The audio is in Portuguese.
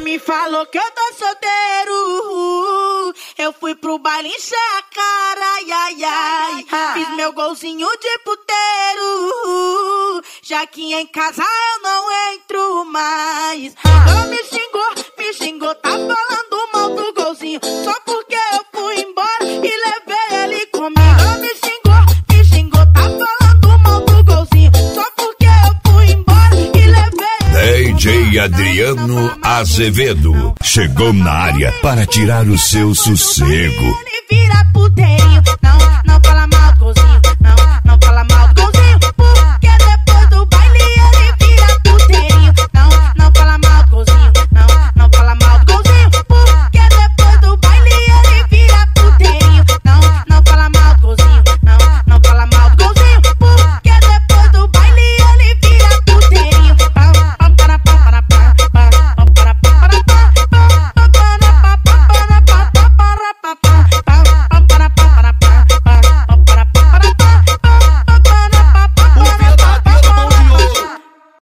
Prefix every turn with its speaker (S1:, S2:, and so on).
S1: me falou que eu tô solteiro. Eu fui pro baile encher a cara, ai, ai, ai. Fiz meu golzinho de puteiro. Já que em casa eu não entro mais. Ela me xingou, tá falando mal do golzinho. Só porque eu fui embora e levei ele comigo. Ela me xingou, tá falando mal do golzinho. Só porque eu fui embora e levei ele
S2: DJ Adriano Azevedo chegou na área para tirar o seu sossego.
S1: Ele vira puteirinho, não fala mal